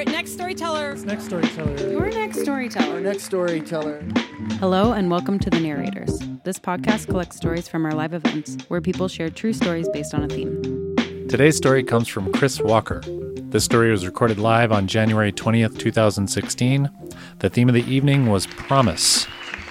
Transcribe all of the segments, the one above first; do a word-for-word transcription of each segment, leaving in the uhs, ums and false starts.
next storyteller. Next storyteller. Your next storyteller. Our next storyteller. Hello and welcome to The Narrators. This podcast collects stories from our live events where people share true stories based on a theme. Today's story comes from Chris Walker. This story was recorded live on January twentieth, twenty sixteen. The theme of the evening was promise.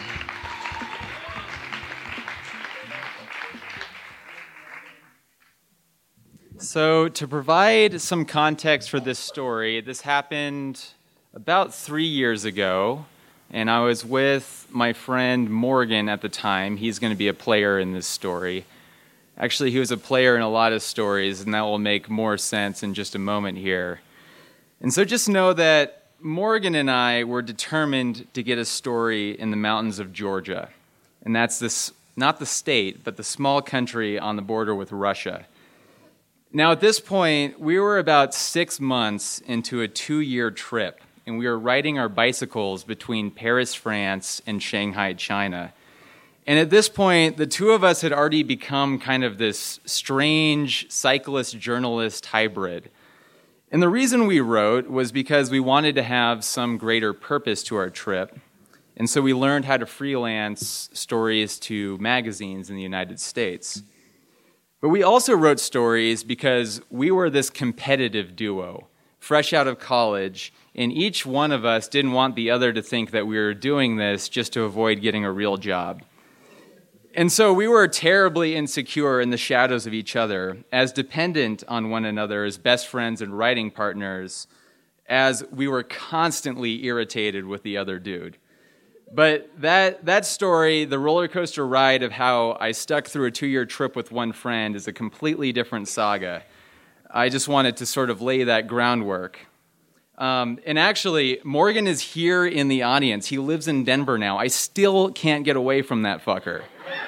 So to provide some context for this story, this happened about three years ago, and I was with my friend Morgan at the time. He's going to be a player in this story. Actually, he was a player in a lot of stories, and that will make more sense in just a moment here. And so just know that Morgan and I were determined to get a story in the mountains of Georgia. And that's this, not the state, but the small country on the border with Russia. Now, at this point, we were about six months into a two-year trip, and we were riding our bicycles between Paris, France, and Shanghai, China. And at this point, the two of us had already become kind of this strange cyclist-journalist hybrid. And the reason we wrote was because we wanted to have some greater purpose to our trip. And so we learned how to freelance stories to magazines in the United States. But we also wrote stories because we were this competitive duo, fresh out of college, and each one of us didn't want the other to think that we were doing this just to avoid getting a real job. And so we were terribly insecure in the shadows of each other, as dependent on one another as best friends and writing partners, as we were constantly irritated with the other dude. But that that story, the roller coaster ride of how I stuck through a two-year trip with one friend, is a completely different saga. I just wanted to sort of lay that groundwork. Um, and actually, Morgan is here in the audience. He lives in Denver now. I still can't get away from that fucker.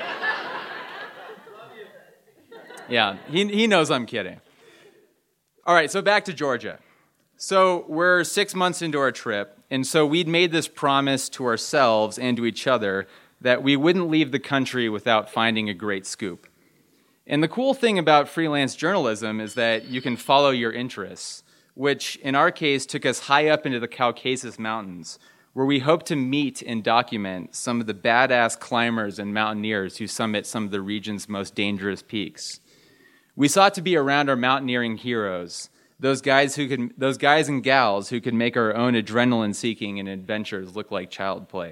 Yeah, he he knows I'm kidding. All right, so back to Georgia. So we're six months into our trip, and so we'd made this promise to ourselves and to each other that we wouldn't leave the country without finding a great scoop. And the cool thing about freelance journalism is that you can follow your interests, which in our case took us high up into the Caucasus Mountains, where we hope to meet and document some of the badass climbers and mountaineers who summit some of the region's most dangerous peaks. We sought to be around our mountaineering heroes, those guys who could, those guys and gals who could make our own adrenaline-seeking and adventures look like child play.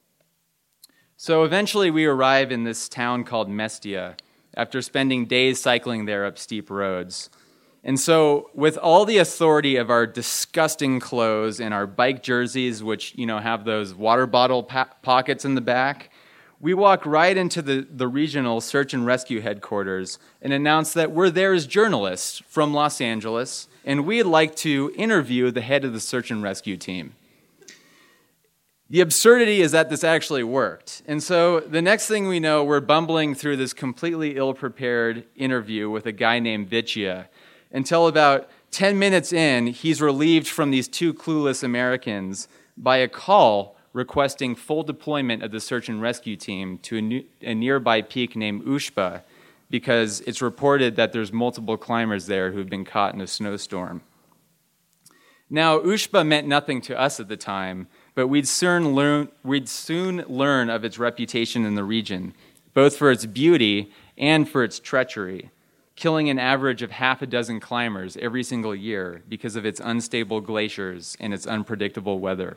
So eventually we arrive in this town called Mestia after spending days cycling there up steep roads. And so with all the authority of our disgusting clothes and our bike jerseys, which, you know, have those water bottle pa- pockets in the back, we walk right into the, the regional search and rescue headquarters and announce that we're there as journalists from Los Angeles, and we'd like to interview the head of the search and rescue team. The absurdity is that this actually worked. And so the next thing we know, we're bumbling through this completely ill-prepared interview with a guy named Vichya, until about ten minutes in, he's relieved from these two clueless Americans by a call requesting full deployment of the search and rescue team to a, new, a nearby peak named Ushba, because it's reported that there's multiple climbers there who've been caught in a snowstorm. Now, Ushba meant nothing to us at the time, but we'd soon learn, we'd soon learn of its reputation in the region, both for its beauty and for its treachery, killing an average of half a dozen climbers every single year because of its unstable glaciers and its unpredictable weather.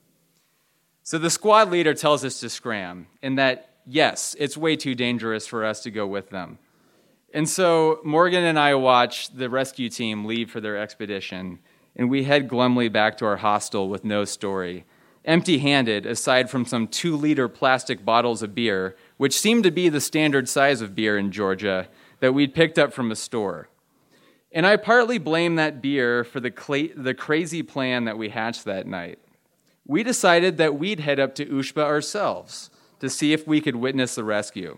So the squad leader tells us to scram, and that, yes, it's way too dangerous for us to go with them. And so Morgan and I watch the rescue team leave for their expedition, and we head glumly back to our hostel with no story, empty-handed aside from some two-liter plastic bottles of beer, which seemed to be the standard size of beer in Georgia, that we'd picked up from a store. And I partly blame that beer for the, cla- the crazy plan that we hatched that night. We decided that we'd head up to Ushba ourselves to see if we could witness the rescue.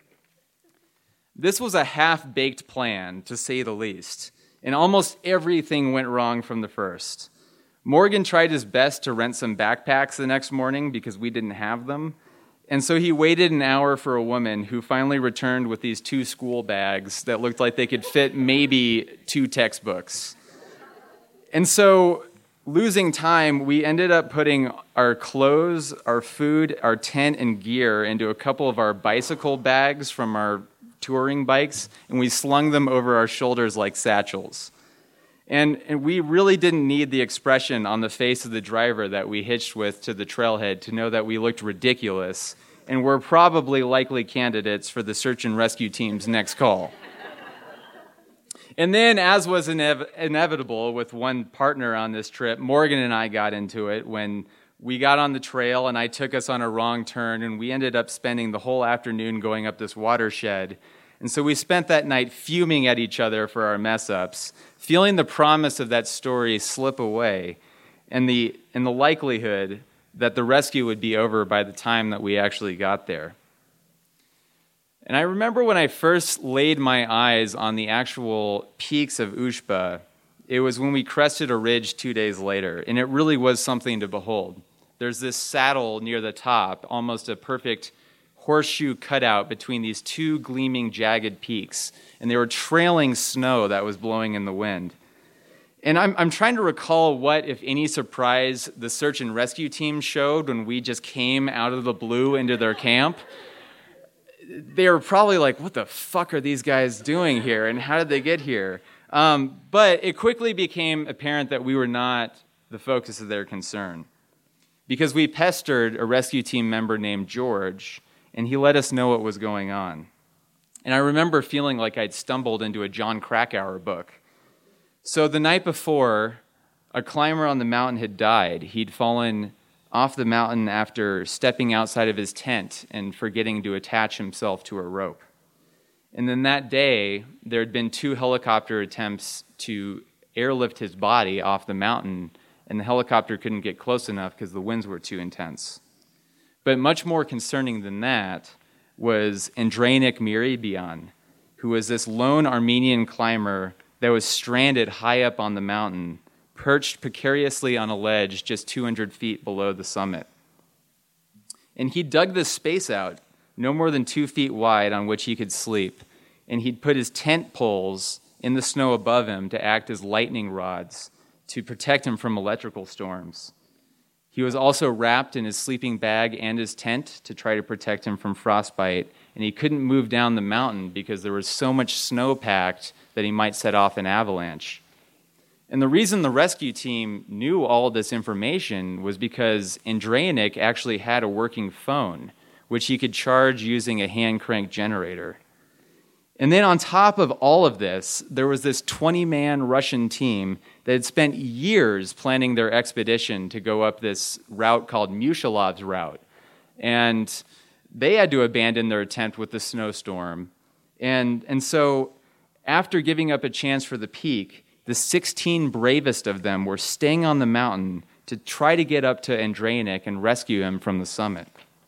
This was a half-baked plan, to say the least, and almost everything went wrong from the first. Morgan tried his best to rent some backpacks the next morning because we didn't have them, and so he waited an hour for a woman who finally returned with these two school bags that looked like they could fit maybe two textbooks. And so losing time, we ended up putting our clothes, our food, our tent, and gear into a couple of our bicycle bags from our touring bikes, and we slung them over our shoulders like satchels. And, and we really didn't need the expression on the face of the driver that we hitched with to the trailhead to know that we looked ridiculous, and we're probably likely candidates for the search and rescue team's next call. And then, as was inev- inevitable with one partner on this trip, Morgan and I got into it when we got on the trail and I took us on a wrong turn, and we ended up spending the whole afternoon going up this watershed. And so we spent that night fuming at each other for our mess-ups, feeling the promise of that story slip away, and the, and the likelihood that the rescue would be over by the time that we actually got there. And I remember when I first laid my eyes on the actual peaks of Ushba, it was when we crested a ridge two days later, and it really was something to behold. There's this saddle near the top, almost a perfect horseshoe cutout between these two gleaming, jagged peaks, and they were trailing snow that was blowing in the wind. And I'm, I'm trying to recall what, if any, surprise the search and rescue team showed when we just came out of the blue into their camp. They were probably like, what the fuck are these guys doing here, and how did they get here? Um, but it quickly became apparent that we were not the focus of their concern, because we pestered a rescue team member named George, and he let us know what was going on. And I remember feeling like I'd stumbled into a John Krakauer book. So the night before, a climber on the mountain had died. He'd fallen off the mountain after stepping outside of his tent and forgetting to attach himself to a rope. And then that day, there had been two helicopter attempts to airlift his body off the mountain, and the helicopter couldn't get close enough because the winds were too intense. But much more concerning than that was Andranik Miribian, who was this lone Armenian climber that was stranded high up on the mountain, perched precariously on a ledge just two hundred feet below the summit. And he dug this space out, no more than two feet wide, on which he could sleep, and he'd put his tent poles in the snow above him to act as lightning rods to protect him from electrical storms. He was also wrapped in his sleeping bag and his tent to try to protect him from frostbite, and he couldn't move down the mountain because there was so much snow packed that he might set off an avalanche. And the reason the rescue team knew all this information was because Andranik actually had a working phone, which he could charge using a hand-crank generator. And then on top of all of this, there was this twenty-man Russian team that had spent years planning their expedition to go up this route called Mushilov's route. And they had to abandon their attempt with the snowstorm. And, and so after giving up a chance for the peak, the sixteen bravest of them were staying on the mountain to try to get up to Andranik and rescue him from the summit.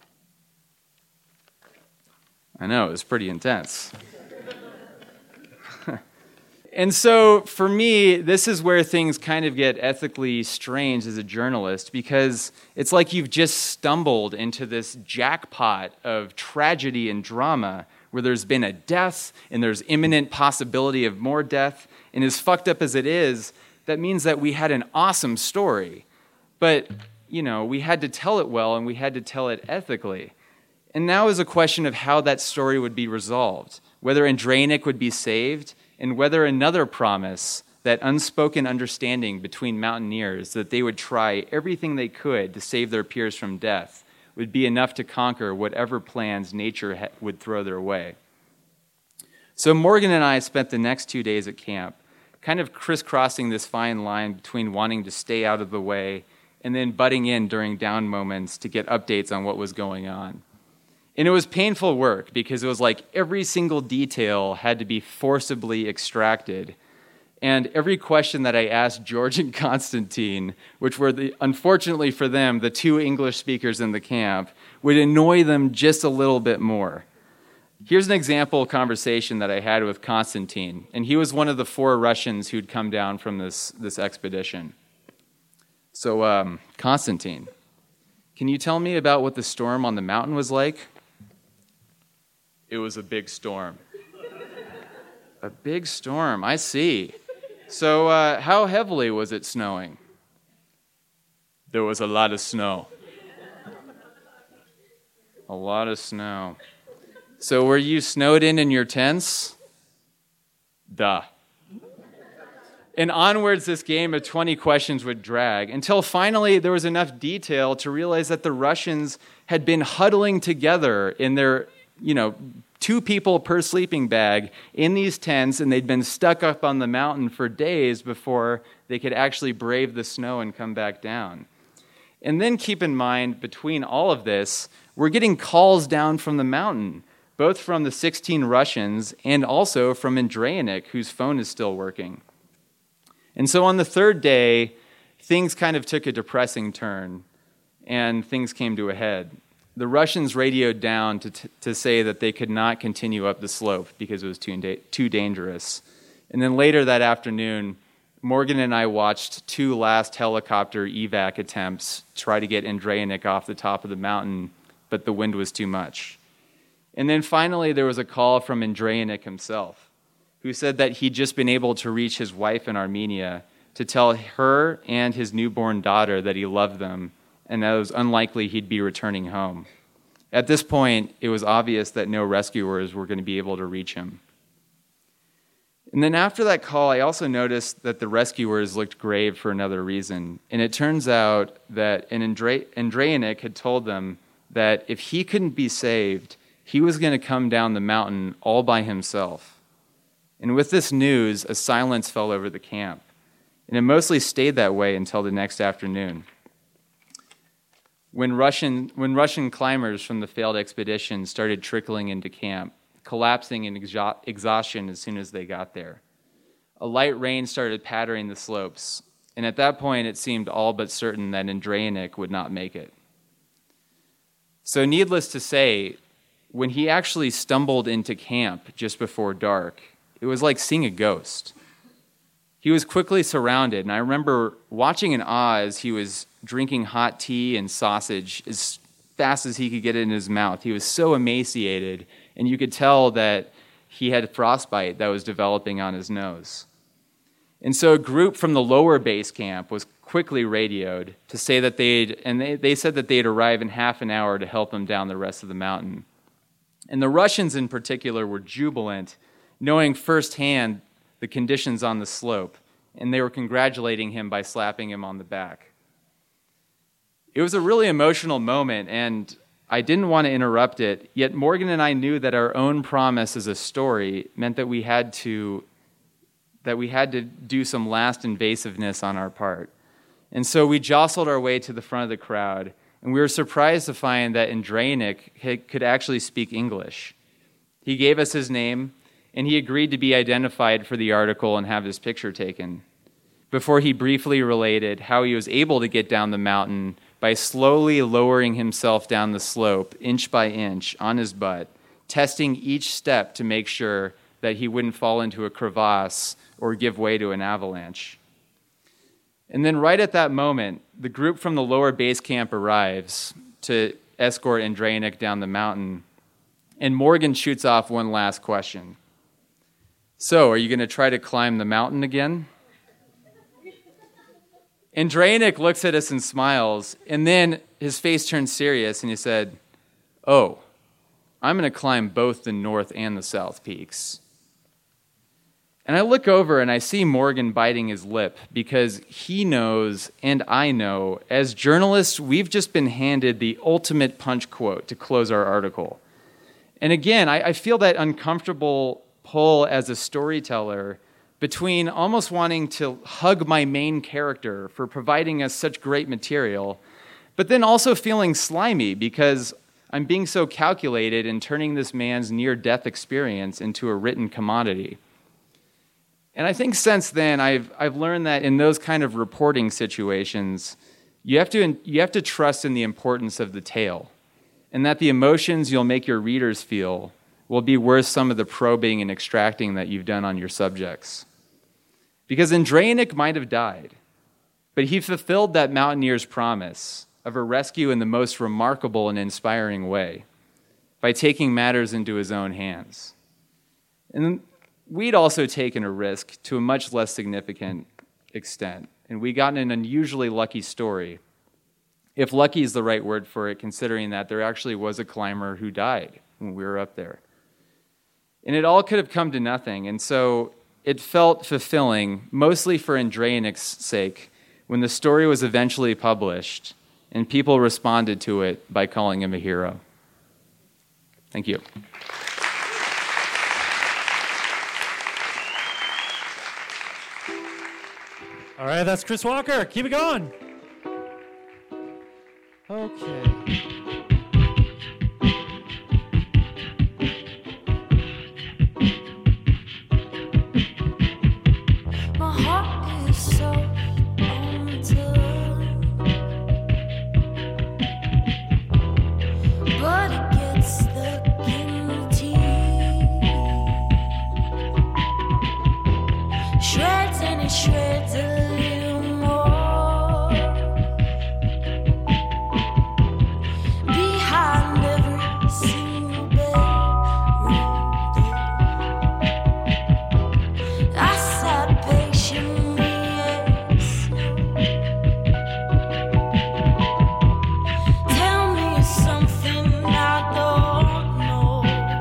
I know, it was pretty intense. And so, for me, this is where things kind of get ethically strange as a journalist, because it's like you've just stumbled into this jackpot of tragedy and drama where there's been a death and there's imminent possibility of more death. And as fucked up as it is, that means that we had an awesome story. But, you know, we had to tell it well and we had to tell it ethically. And now is a question of how that story would be resolved, whether Andranik would be saved, and whether another promise, that unspoken understanding between mountaineers that they would try everything they could to save their peers from death, would be enough to conquer whatever plans nature ha- would throw their way. So Morgan and I spent the next two days at camp, kind of crisscrossing this fine line between wanting to stay out of the way and then butting in during down moments to get updates on what was going on. And it was painful work because it was like every single detail had to be forcibly extracted. And every question that I asked George and Constantine, which were, the, unfortunately for them, the two English speakers in the camp, would annoy them just a little bit more. Here's an example conversation that I had with Constantine, and he was one of the four Russians who'd come down from this, this expedition. So, um, Constantine, can you tell me about what the storm on the mountain was like? It was a big storm. A big storm, I see. So uh, how heavily was it snowing? there was a lot of snow. A lot of snow. So were you snowed in in your tents? Duh. And onwards, this game of twenty questions would drag until finally there was enough detail to realize that the Russians had been huddling together in their, you know, two people per sleeping bag in these tents, and they'd been stuck up on the mountain for days before they could actually brave the snow and come back down. And then keep in mind, between all of this, we're getting calls down from the mountain, both from the sixteen Russians and also from Andreyanik, whose phone is still working. And so on the third day, things kind of took a depressing turn, and things came to a head. The Russians radioed down to, t- to say that they could not continue up the slope because it was too, da- too dangerous. And then later that afternoon, Morgan and I watched two last helicopter evac attempts try to get Andreyanik off the top of the mountain, but the wind was too much. And then finally there was a call from Andreyanik himself, who said that he'd just been able to reach his wife in Armenia to tell her and his newborn daughter that he loved them and that it was unlikely he'd be returning home. At this point, it was obvious that no rescuers were going to be able to reach him. And then after that call, I also noticed that the rescuers looked grave for another reason. And it turns out that an Andre- Andreyanik had told them that if he couldn't be saved, he was going to come down the mountain all by himself. And with this news, a silence fell over the camp. And it mostly stayed that way until the next afternoon, when Russian, when Russian climbers from the failed expedition started trickling into camp, collapsing in exha- exhaustion as soon as they got there. A light rain started pattering the slopes, and at that point it seemed all but certain that Andreyanik would not make it. So needless to say, when he actually stumbled into camp just before dark, it was like seeing a ghost. He was quickly surrounded, and I remember watching in awe as he was drinking hot tea and sausage as fast as he could get it in his mouth. He was so emaciated, and you could tell that he had frostbite that was developing on his nose. And so a group from the lower base camp was quickly radioed to say that they'd, and they, they said that they'd arrive in half an hour to help him down the rest of the mountain. And the Russians in particular were jubilant, knowing firsthand the conditions on the slope, and they were congratulating him by slapping him on the back. It was a really emotional moment, and I didn't want to interrupt it, yet Morgan and I knew that our own promise as a story meant that we had to that we had to do some last invasiveness on our part. And so we jostled our way to the front of the crowd, and we were surprised to find that Andreyanik could actually speak English. He gave us his name, and he agreed to be identified for the article and have his picture taken, before he briefly related how he was able to get down the mountain by slowly lowering himself down the slope, inch by inch, on his butt, testing each step to make sure that he wouldn't fall into a crevasse or give way to an avalanche. And then right at that moment, the group from the lower base camp arrives to escort Andreyanik down the mountain, and Morgan shoots off one last question. So, are you going to try to climb the mountain again? Andreyanik looks at us and smiles, and then his face turns serious, and he said, "Oh, I'm going to climb both the north and the south peaks." And I look over and I see Morgan biting his lip because he knows, and I know, as journalists, we've just been handed the ultimate punch quote to close our article. And again, I, I feel that uncomfortable pull as a storyteller between almost wanting to hug my main character for providing us such great material, but then also feeling slimy because I'm being so calculated in turning this man's near-death experience into a written commodity. And I think since then, I've I've learned that in those kind of reporting situations, you have to you have to trust in the importance of the tale, and that the emotions you'll make your readers feel will be worth some of the probing and extracting that you've done on your subjects. Because Andreyanik might have died, but he fulfilled that mountaineer's promise of a rescue in the most remarkable and inspiring way by taking matters into his own hands. And we'd also taken a risk to a much less significant extent, and we got an unusually lucky story if lucky is the right word for it, considering that there actually was a climber who died when we were up there. And it all could have come to nothing. And so it felt fulfilling, mostly for Andreanic's sake, when the story was eventually published and people responded to it by calling him a hero. Thank you. All right, that's Chris Walker. Keep it going. Okay. My heart is so untold, but it gets stuck in the teeth. Shreds and it shreds a little more. Behind every single bedroom door, I sat patiently and slow. Tell me something I don't know.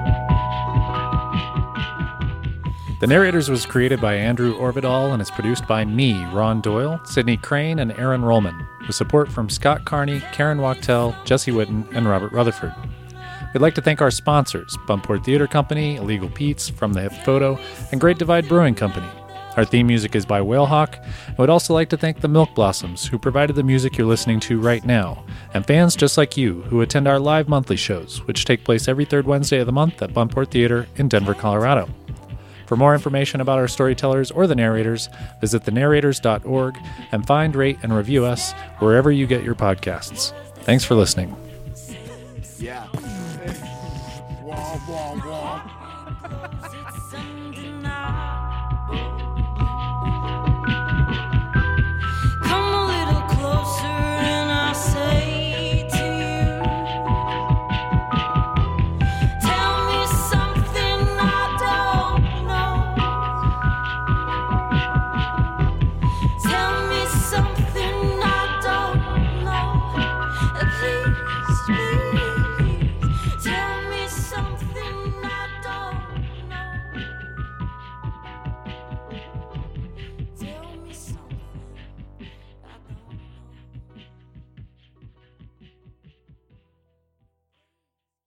The Narrators was created by Andrew Orvidal and is produced by me, Ron Doyle, Sydney Crane, and Aaron Rollman, with support from Scott Carney, Karen Wachtel, Jesse Witten, and Robert Rutherford. We'd like to thank our sponsors, Buntport Theater Company, Illegal Pete's, From the Hip Photo, and Great Divide Brewing Company. Our theme music is by Whalehawk. I would also like to thank the Milk Blossoms, who provided the music you're listening to right now, and fans just like you who attend our live monthly shows, which take place every third Wednesday of the month at Buntport Theater in Denver, Colorado. For more information about our storytellers or the narrators, visit the narrators dot org and find, rate, and review us wherever you get your podcasts. Thanks for listening. Yeah.